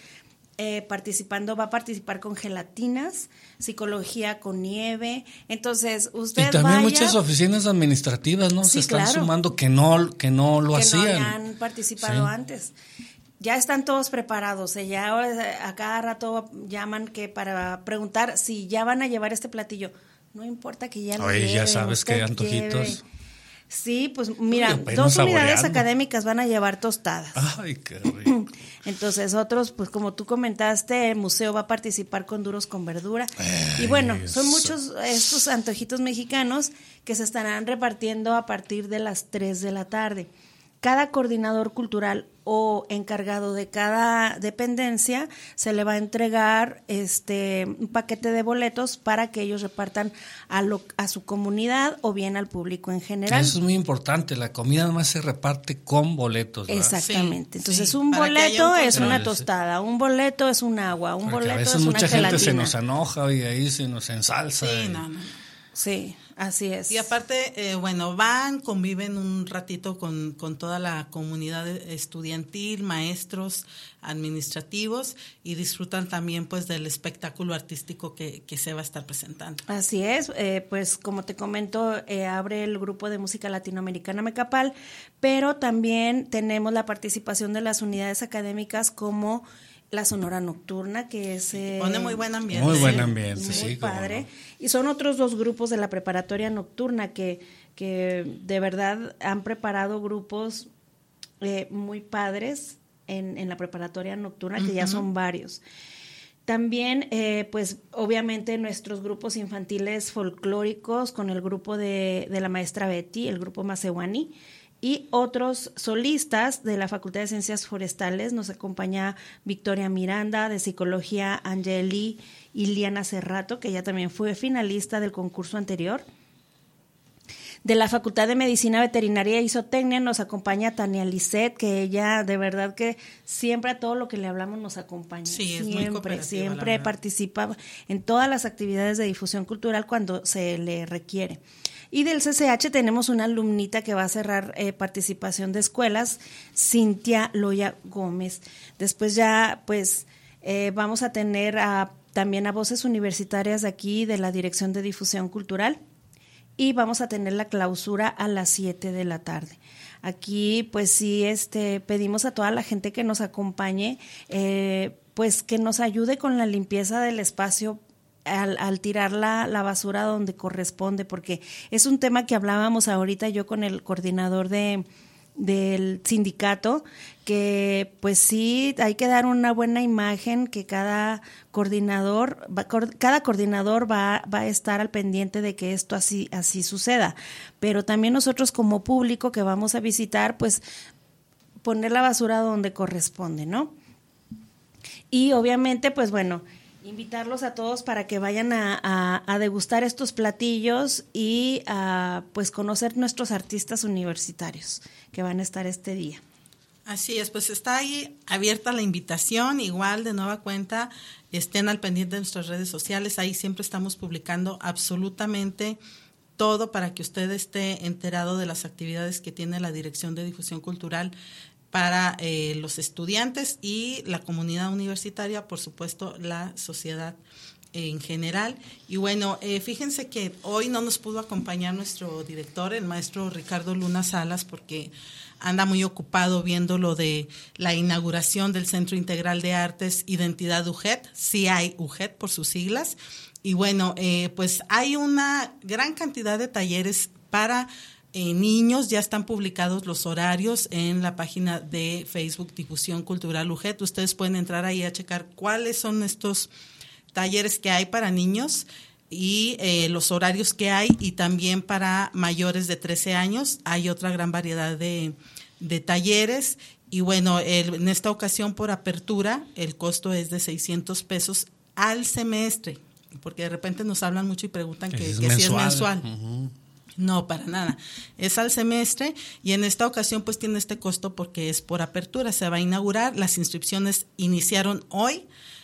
va a participar con gelatinas, psicología con nieve. Entonces, usted y también muchas oficinas administrativas, ¿no? Sí, se están sumando que no lo hacían. Que no han participado antes. Ya están todos preparados, ya a cada rato llaman que para preguntar si ya van a llevar este platillo. No importa que ya lo lleven. Ya sabes que hay antojitos. Lleve. Sí, pues mira, 2 unidades académicas van a llevar tostadas. Ay, qué rico. Entonces otros, pues como tú comentaste, el museo va a participar con duros con verdura. Y bueno, son muchos estos antojitos mexicanos que se estarán repartiendo a partir de las 3 de la tarde. Cada coordinador cultural o encargado de cada dependencia se le va a entregar un paquete de boletos para que ellos repartan a su comunidad o bien al público en general. Eso es muy importante, la comida además se reparte con boletos, ¿verdad? Exactamente. Entonces, un boleto es una tostada, un boleto es un agua, un boleto es una gelatina. A veces mucha gente se nos enoja y ahí se nos ensalza. Sí, Sí, así es. Y aparte, conviven un ratito con toda la comunidad estudiantil, maestros, administrativos, y disfrutan también pues del espectáculo artístico que se va a estar presentando. Así es, pues como te comento, abre el grupo de música latinoamericana Mecapal, pero también tenemos la participación de las unidades académicas como la Sonora Nocturna, que es... pone muy buen ambiente. Muy buen ambiente, muy sí. padre. Y son otros 2 grupos de la preparatoria nocturna que de verdad han preparado grupos muy padres en la preparatoria nocturna, que ya son varios. También, pues obviamente nuestros grupos infantiles folclóricos con el grupo de la maestra Betty, el grupo Macewani, y otros solistas de la Facultad de Ciencias Forestales. Nos acompaña Victoria Miranda, de Psicología Angeli Iliana Cerrato, que ella también fue finalista del concurso anterior. De la Facultad de Medicina Veterinaria y Zootecnia nos acompaña Tania Lisset, que ella de verdad que siempre a todo lo que le hablamos nos acompaña. Sí, es muy cooperativa, siempre participa en todas las actividades de difusión cultural cuando se le requiere. Y del CCH tenemos una alumnita que va a cerrar participación de escuelas, Cintia Loya Gómez. Después ya pues vamos a tener también a voces universitarias de aquí, de la Dirección de Difusión Cultural, y vamos a tener la clausura a las 7 de la tarde. Aquí pues sí pedimos a toda la gente que nos acompañe, pues que nos ayude con la limpieza del espacio al tirar la basura donde corresponde, porque es un tema que hablábamos ahorita yo con el coordinador del sindicato, que pues sí hay que dar una buena imagen, que cada coordinador va a estar al pendiente de que esto así suceda, pero también nosotros como público que vamos a visitar, pues poner la basura donde corresponde, ¿no? Y obviamente pues bueno, invitarlos a todos para que vayan a degustar estos platillos y a pues conocer nuestros artistas universitarios que van a estar este día. Así es, pues está ahí abierta la invitación, igual de nueva cuenta, estén al pendiente de nuestras redes sociales, ahí siempre estamos publicando absolutamente todo para que usted esté enterado de las actividades que tiene la Dirección de Difusión Cultural para los estudiantes y la comunidad universitaria, por supuesto, la sociedad en general. Y bueno, fíjense que hoy no nos pudo acompañar nuestro director, el maestro Ricardo Luna Salas, porque anda muy ocupado viendo lo de la inauguración del Centro Integral de Artes Identidad UGED, CI UGED por sus siglas. Y bueno, pues hay una gran cantidad de talleres para niños, ya están publicados los horarios en la página de Facebook Difusión Cultural UGED. Ustedes pueden entrar ahí a checar cuáles son estos talleres que hay para niños y los horarios que hay, y también para mayores de 13 años hay otra gran variedad de talleres. Y bueno, en esta ocasión por apertura el costo es de 600 pesos al semestre, porque de repente nos hablan mucho y preguntan que si es mensual. Uh-huh. No, para nada. Es al semestre, y en esta ocasión pues tiene este costo porque es por apertura. Se va a inaugurar, las inscripciones iniciaron hoy.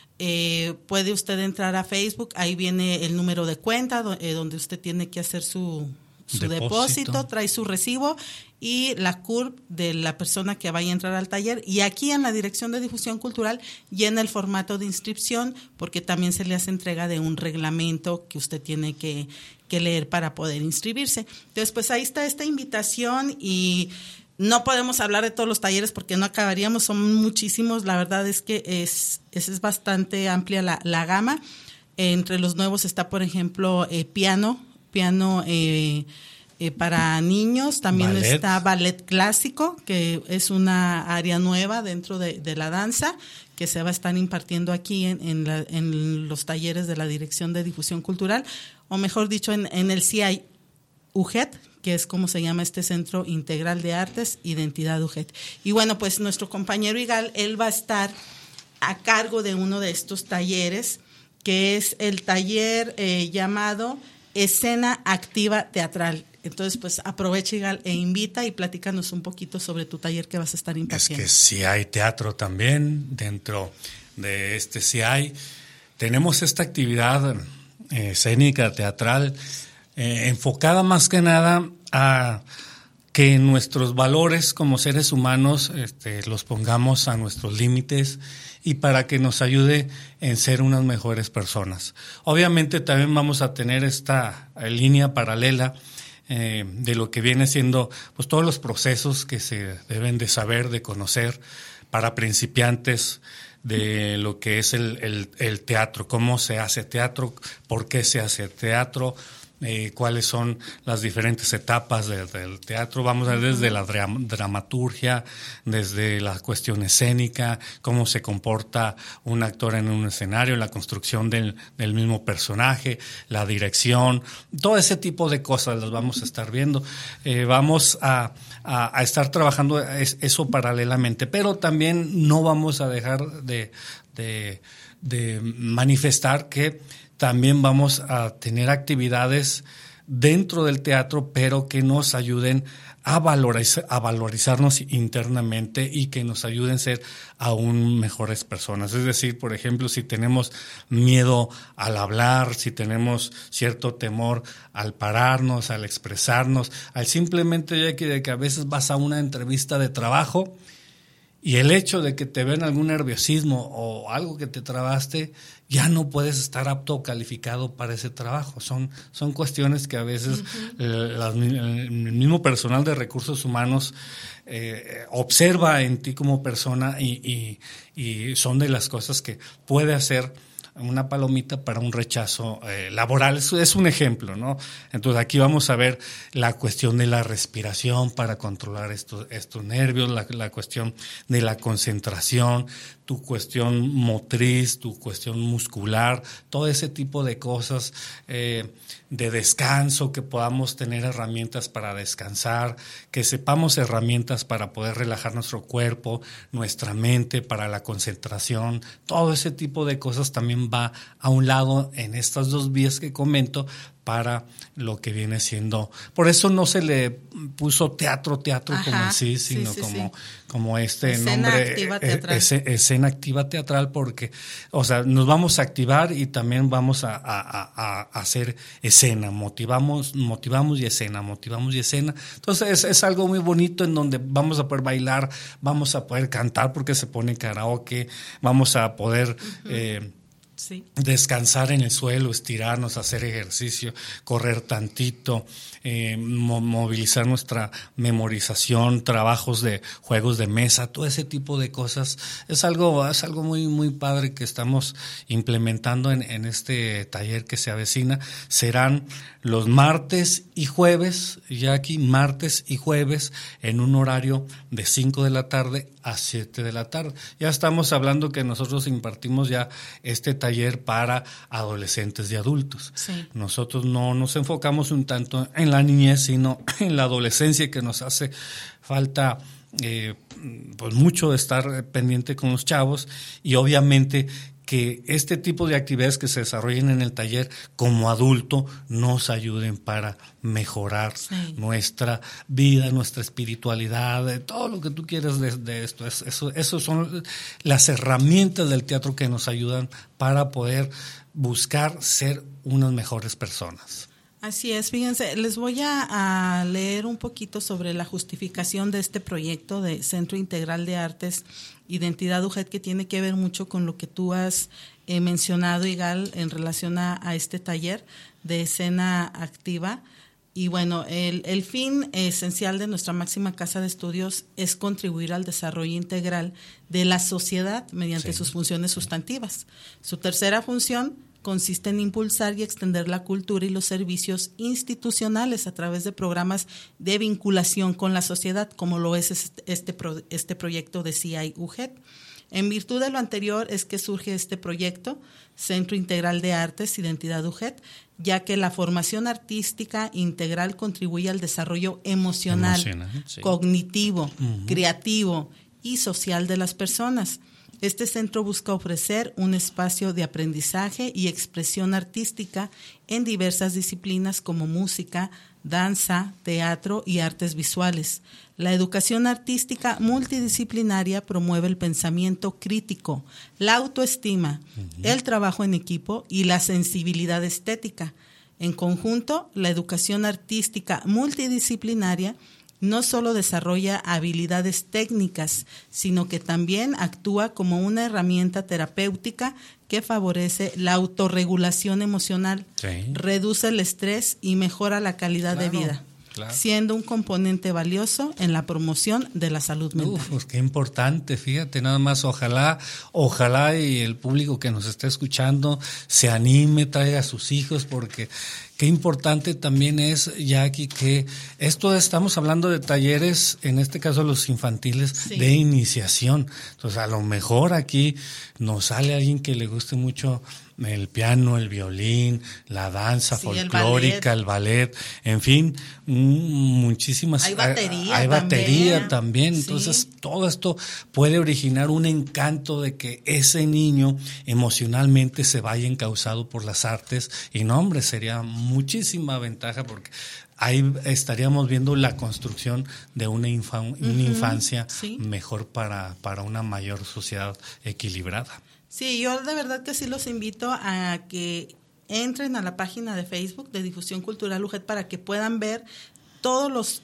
Puede usted entrar a Facebook, ahí viene el número de cuenta donde usted tiene que hacer su depósito, trae su recibo y la CURP de la persona que vaya a entrar al taller, y aquí en la Dirección de Difusión Cultural llena el formato de inscripción, porque también se le hace entrega de un reglamento que usted tiene que leer para poder inscribirse. Entonces pues ahí está esta invitación, y no podemos hablar de todos los talleres porque no acabaríamos, son muchísimos. La verdad es que es bastante amplia la gama. Entre los nuevos está, por ejemplo, piano para niños, también ballet. Está ballet clásico, que es una área nueva dentro de la danza, que se va a estar impartiendo aquí en los talleres de la Dirección de Difusión Cultural, o mejor dicho, en el CI UGED, que es como se llama este Centro Integral de Artes Identidad UGED. Y bueno, pues nuestro compañero Igal, él va a estar a cargo de uno de estos talleres, que es el taller llamado Escena Activa Teatral. Entonces, pues aprovecha, Igal, e invita y platícanos un poquito sobre tu taller que vas a estar impartiendo. Es que sí hay teatro también dentro de este CI. Tenemos esta actividad escénica, teatral, enfocada más que nada a que nuestros valores como seres humanos los pongamos a nuestros límites, y para que nos ayude en ser unas mejores personas. Obviamente también vamos a tener esta línea paralela de lo que viene siendo pues todos los procesos que se deben de saber, de conocer para principiantes de lo que es el teatro, cómo se hace teatro, por qué se hace teatro, cuáles son las diferentes etapas del teatro. Vamos a ver desde la dramaturgia, desde la cuestión escénica, cómo se comporta un actor en un escenario, la construcción del mismo personaje, la dirección, todo ese tipo de cosas las vamos a estar viendo. Vamos a estar trabajando eso paralelamente, pero también no vamos a dejar de manifestar que también vamos a tener actividades dentro del teatro, pero que nos ayuden a valorizarnos internamente y que nos ayuden a ser aún mejores personas. Es decir, por ejemplo, si tenemos miedo al hablar, si tenemos cierto temor al pararnos, al expresarnos, al simplemente ya que a veces vas a una entrevista de trabajo y el hecho de que te ven algún nerviosismo o algo que te trabaste, ya no puedes estar apto o calificado para ese trabajo. Son cuestiones que a veces el mismo personal de recursos humanos observa en ti como persona y son de las cosas que puede hacer una palomita para un rechazo laboral. Eso es un ejemplo, ¿no? Entonces aquí vamos a ver la cuestión de la respiración para controlar estos nervios, la cuestión de la concentración, tu cuestión motriz, tu cuestión muscular, todo ese tipo de cosas, de descanso, que podamos tener herramientas para descansar, que sepamos herramientas para poder relajar nuestro cuerpo, nuestra mente, para la concentración. Todo ese tipo de cosas también va a un lado en estas dos vías que comento para lo que viene siendo. Por eso no se le puso teatro como en sí, sino como este escena nombre, activa teatral. Escena activa teatral, porque, o sea, nos vamos a activar y también vamos a hacer escena, motivamos y escena. Entonces es algo muy bonito en donde vamos a poder bailar, vamos a poder cantar porque se pone karaoke, vamos a poder descansar en el suelo, estirarnos, hacer ejercicio, correr tantito, movilizar nuestra memorización, trabajos de juegos de mesa, todo ese tipo de cosas. Es algo muy, muy padre que estamos implementando en este taller que se avecina. Serán los martes y jueves, ya aquí martes y jueves, en un horario de 5 de la tarde a 7 de la tarde. Ya estamos hablando que nosotros impartimos ya este taller para adolescentes y adultos. Sí. Nosotros no nos enfocamos un tanto en la niñez, sino en la adolescencia, que nos hace falta pues mucho estar pendiente con los chavos, y obviamente que este tipo de actividades que se desarrollen en el taller como adulto nos ayuden para mejorar nuestra vida, nuestra espiritualidad, todo lo que tú quieras de esto. Eso son las herramientas del teatro que nos ayudan para poder buscar ser unas mejores personas. Así es, fíjense, les voy a leer un poquito sobre la justificación de este proyecto de Centro Integral de Artes Identidad UGED, que tiene que ver mucho con lo que tú has mencionado, Igal, en relación a este taller de escena activa. Y bueno, el fin esencial de nuestra máxima casa de estudios es contribuir al desarrollo integral de la sociedad mediante sus funciones sustantivas. Su tercera función consiste en impulsar y extender la cultura y los servicios institucionales a través de programas de vinculación con la sociedad, como lo es este proyecto de CI UGED. En virtud de lo anterior es que surge este proyecto, Centro Integral de Artes Identidad UGED, ya que la formación artística integral contribuye al desarrollo emocional, cognitivo, creativo y social de las personas. Este centro busca ofrecer un espacio de aprendizaje y expresión artística en diversas disciplinas como música, danza, teatro y artes visuales. La educación artística multidisciplinaria promueve el pensamiento crítico, la autoestima, el trabajo en equipo y la sensibilidad estética. En conjunto, la educación artística multidisciplinaria no solo desarrolla habilidades técnicas, sino que también actúa como una herramienta terapéutica que favorece la autorregulación emocional, reduce el estrés y mejora la calidad de vida. siendo un componente valioso en la promoción de la salud mental. Pues qué importante, fíjate, nada más, ojalá y el público que nos está escuchando se anime, traiga a sus hijos, porque qué importante también es, Jackie, que estamos hablando de talleres, en este caso los infantiles, de iniciación. Entonces, a lo mejor aquí nos sale alguien que le guste mucho el piano, el violín, la danza folclórica, el ballet, en fin, muchísimas. Hay batería también. Entonces, todo esto puede originar un encanto de que ese niño emocionalmente se vaya encauzado por las artes. Y no, hombre, sería muchísima ventaja, porque ahí estaríamos viendo la construcción de una infancia mejor para una mayor sociedad equilibrada. Sí, yo de verdad que sí los invito a que entren a la página de Facebook de Difusión Cultural UGED para que puedan ver todos los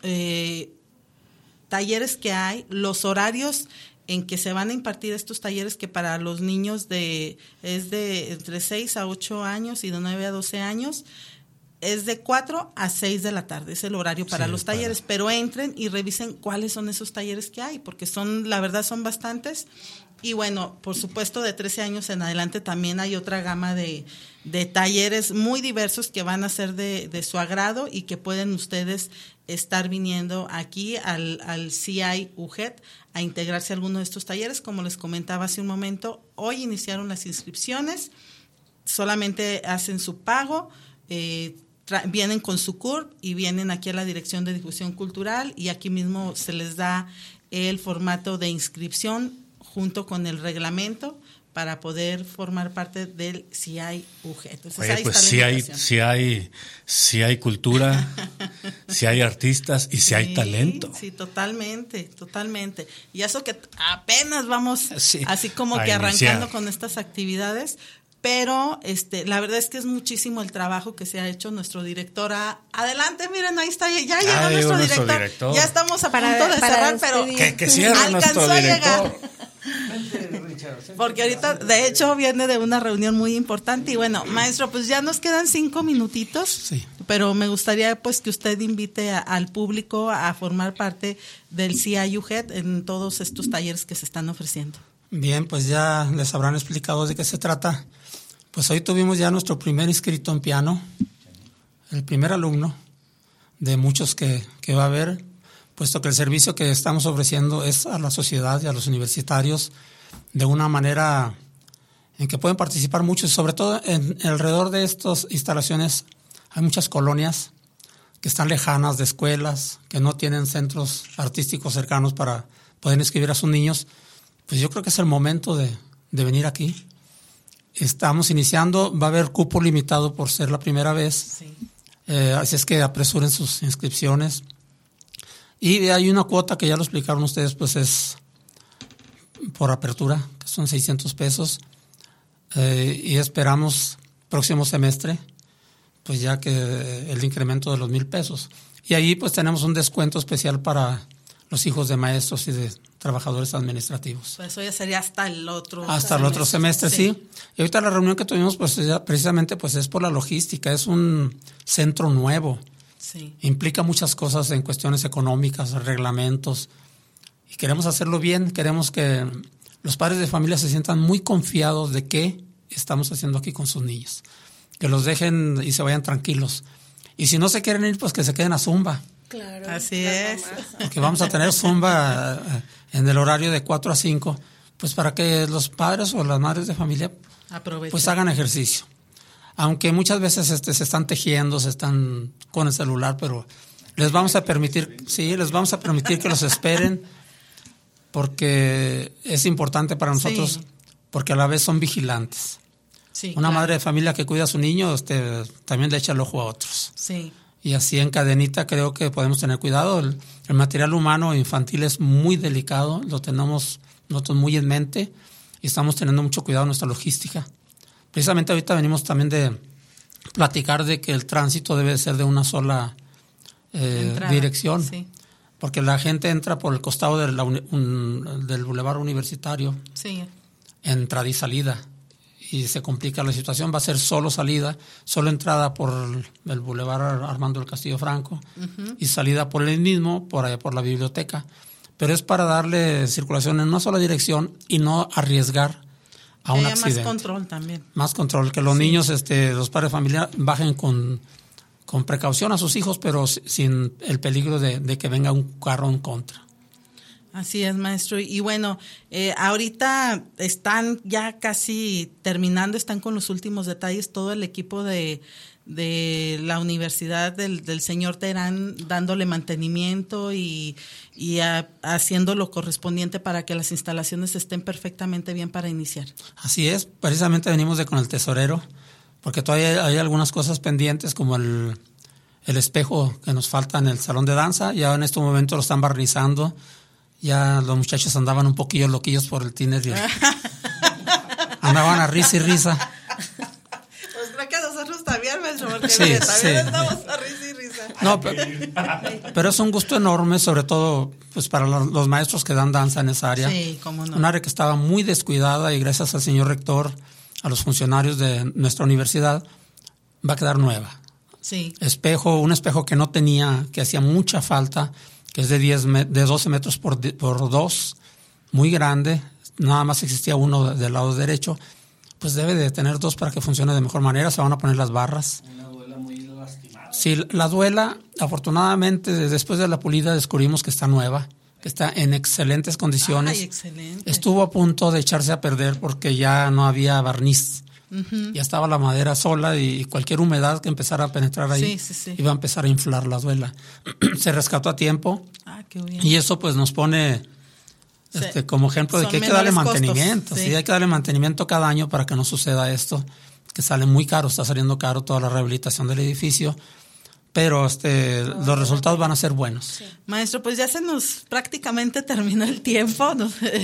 talleres que hay, los horarios en que se van a impartir estos talleres, que para los niños es de entre 6 a 8 años y de 9 a 12 años. Es de 4 a 6 de la tarde, es el horario para los talleres, pero entren y revisen cuáles son esos talleres que hay, porque la verdad son bastantes. Y bueno, por supuesto, de 13 años en adelante también hay otra gama de talleres muy diversos que van a ser de su agrado y que pueden ustedes estar viniendo aquí al CI UGED a integrarse a alguno de estos talleres. Como les comentaba hace un momento, hoy iniciaron las inscripciones, solamente hacen su pago, vienen con su CURP y vienen aquí a la Dirección de Difusión Cultural, y aquí mismo se les da el formato de inscripción junto con el reglamento para poder formar parte del CI UGED. Entonces, oye, ahí pues está sí hay cultura, sí hay artistas y sí hay talento. Sí, totalmente. Y eso que apenas vamos así como que arrancando con estas actividades, pero la verdad es que es muchísimo el trabajo que se ha hecho. Nuestro director, adelante, miren, ahí está, ya llegó nuestro director. Ya estamos a punto de cerrar, pero que cierre nuestro director. Porque ahorita, de hecho, viene de una reunión muy importante. Y bueno, maestro, pues ya nos quedan 5 minutitos, pero me gustaría pues que usted invite al público a formar parte del CI UGED en todos estos talleres que se están ofreciendo. Bien, pues ya les habrán explicado de qué se trata. Pues hoy tuvimos ya nuestro primer inscrito en piano, el primer alumno de muchos que va a haber, puesto que el servicio que estamos ofreciendo es a la sociedad y a los universitarios de una manera en que pueden participar muchos, sobre todo alrededor de estas instalaciones hay muchas colonias que están lejanas de escuelas, que no tienen centros artísticos cercanos para poder inscribir a sus niños. Pues yo creo que es el momento de venir aquí. Estamos iniciando, va a haber cupo limitado por ser la primera vez, así es que apresuren sus inscripciones. Y hay una cuota que ya lo explicaron ustedes, pues es por apertura, que son 600 pesos, y esperamos próximo semestre, pues ya que el incremento de los 1,000 pesos. Y ahí pues tenemos un descuento especial para los hijos de maestros y de trabajadores administrativos. Pues eso ya sería hasta el otro semestre, sí. Y ahorita la reunión que tuvimos, pues ya precisamente pues es por la logística, es un centro nuevo. Sí. Implica muchas cosas en cuestiones económicas, reglamentos, y queremos hacerlo bien. Queremos que los padres de familia se sientan muy confiados de qué estamos haciendo aquí con sus niños, que los dejen y se vayan tranquilos. Y si no se quieren ir, pues que se queden a Zumba. Claro. Así es. Porque vamos a tener Zumba en el horario de 4 a 5, pues para que los padres o las madres de familia pues hagan ejercicio. Aunque muchas veces se están tejiendo, se están con el celular, pero les vamos a permitir que los esperen, porque es importante para nosotros, porque a la vez son vigilantes. Sí, Una madre de familia que cuida a su niño también le echa el ojo a otros. Sí. Y así en cadenita creo que podemos tener cuidado. El material humano infantil es muy delicado, lo tenemos nosotros muy en mente y estamos teniendo mucho cuidado en nuestra logística. Precisamente ahorita venimos también de platicar de que el tránsito debe ser de una sola dirección, porque la gente entra por el costado del Boulevard Universitario, entrada y salida, y se complica la situación, va a ser solo salida, solo entrada por el Boulevard Armando del Castillo Franco y salida por el mismo, por allá por la biblioteca. Pero es para darle circulación en una sola dirección y no arriesgar a un accidente. Más control también. Más control, que los niños, los padres de familia bajen con precaución a sus hijos, pero sin el peligro de que venga un carro en contra. Así es, maestro. Y bueno, ahorita están ya casi terminando, están con los últimos detalles, todo el equipo de la Universidad del señor Terán dándole mantenimiento y haciendo lo correspondiente para que las instalaciones estén perfectamente bien para iniciar. Así es, precisamente venimos con el tesorero, porque todavía hay algunas cosas pendientes, como el espejo que nos falta en el salón de danza. Ya en este momento lo están barnizando. Ya los muchachos andaban un poquillo loquillos por el tiner y andaban a risa y risa. Pues creo que nosotros también, maestro, porque también andamos a risa y risa. No, pero es un gusto enorme, sobre todo pues para los maestros que dan danza en esa área. Sí, cómo no. Un área que estaba muy descuidada y gracias al señor rector, a los funcionarios de nuestra universidad, va a quedar nueva. Sí. Un espejo que no tenía, que hacía mucha falta, que es de 12 metros por 2, muy grande, nada más existía uno del lado derecho, pues debe de tener 2 para que funcione de mejor manera. Se van a poner las barras. Una duela muy lastimada. Sí, la duela, afortunadamente, después de la pulida descubrimos que está nueva, que está en excelentes condiciones. Ay, excelente. Estuvo a punto de echarse a perder porque ya no había barniz. Ya estaba la madera sola y cualquier humedad que empezara a penetrar ahí iba a empezar a inflar la duela. Se rescató a tiempo. Qué bien. Y eso pues nos pone como ejemplo de que hay que darle mantenimiento. Costos, sí, hay que darle mantenimiento cada año para que no suceda esto, que sale muy caro, está saliendo caro toda la rehabilitación del edificio. Pero los resultados van a ser buenos. Sí. Maestro, pues ya se nos prácticamente terminó el tiempo.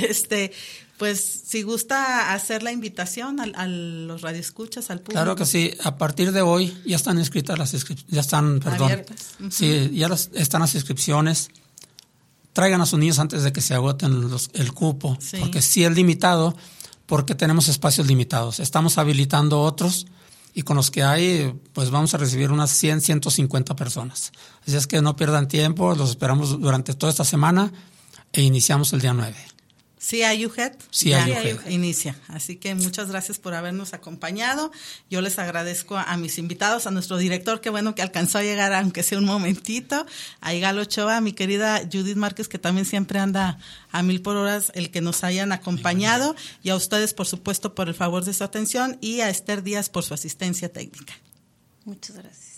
Pues si gusta hacer la invitación a los radioescuchas, al público. Claro que sí. A partir de hoy ya están inscritas las inscripciones, abiertas. Sí, ya están las inscripciones. Traigan a sus niños antes de que se agoten el cupo, porque sí es limitado, porque tenemos espacios limitados. Estamos habilitando otros y con los que hay, pues vamos a recibir unas 100, 150 personas. Así es que no pierdan tiempo, los esperamos durante toda esta semana e iniciamos el día 9. Sí, Ayujet. Sí, Ayujet. Inicia. Así que muchas gracias por habernos acompañado. Yo les agradezco a mis invitados, a nuestro director, qué bueno que alcanzó a llegar, aunque sea un momentito, a Igal Ochoa, a mi querida Judith Márquez, que también siempre anda a 1000 por hora, el que nos hayan acompañado, y a ustedes, por supuesto, por el favor de su atención, y a Esther Díaz por su asistencia técnica. Muchas gracias.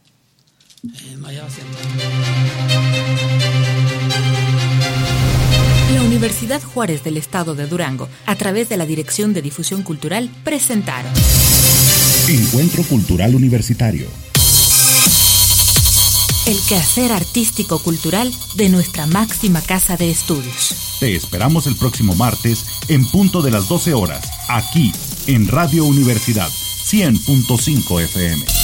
La Universidad Juárez del Estado de Durango, a través de la Dirección de Difusión Cultural, presentaron Encuentro Cultural Universitario. El quehacer artístico-cultural de nuestra máxima casa de estudios. Te esperamos el próximo martes en punto de las 12 horas, aquí en Radio Universidad 100.5 FM.